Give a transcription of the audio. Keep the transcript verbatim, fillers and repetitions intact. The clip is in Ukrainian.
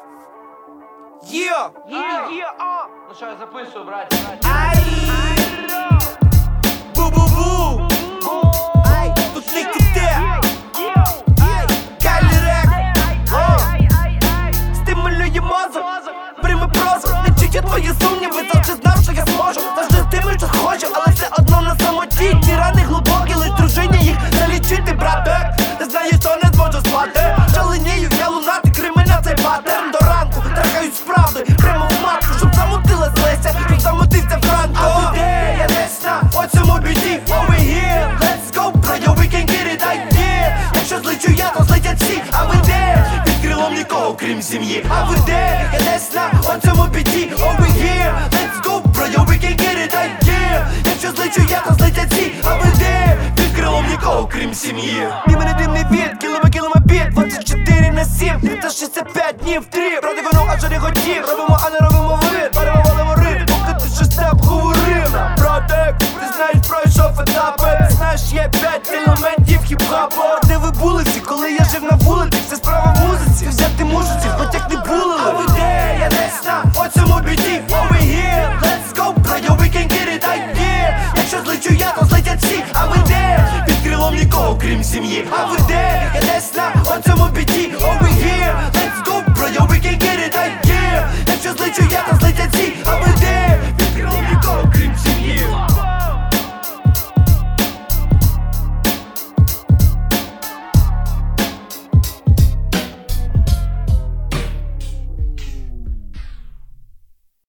Є! Є, є, а! Ну що, я записую, браті, браті. Ай! Бу-бу-бу! Ай! Тут не киде! Ай! Калірек! Стимулює мозок! Прийми прозор! Не чує твої сумніви! Завжди знав, що я зможу! Завжди з тими, що схожу! Але все одно на самоті! Ті рани глибокі, лиш дружині їх залічити, брате! Ти знаєш, що не зможу спати! Шаленію, я лунатик, кримінал цей паттерн до ранку! Трахають справди, прямо в матку! Щоб замутила злися, щоб замутився Франко! А ви де? Я десь на оцьому біді! Over here! Let's go, bro, we can get it, I yeah! Якщо злечу я, то злетять всі! А ви де? Під крилом нікого, крім сім'ї! А ви де? Я десь на оцьому біді! Over here! Let's go, bro, we can get it, I yeah! Якщо злечу я, то злетять всі! А ви де? Під крилом нікого, крім сім'ї! Ні мене димний від, кілома кілома бід, двадцять чотири на сім, та шістдесят п'ять днів тріп. Ради воно, аж не хотів, робимо, а не робимо вид. Перевалимо рит, поки ти щось так говорив. Братик, ти знаєш, пройшов етапи. Ти знаєш, є п'ять елементів хіп-хопу. Де ви були всі, коли я жив на вулиці? Все справа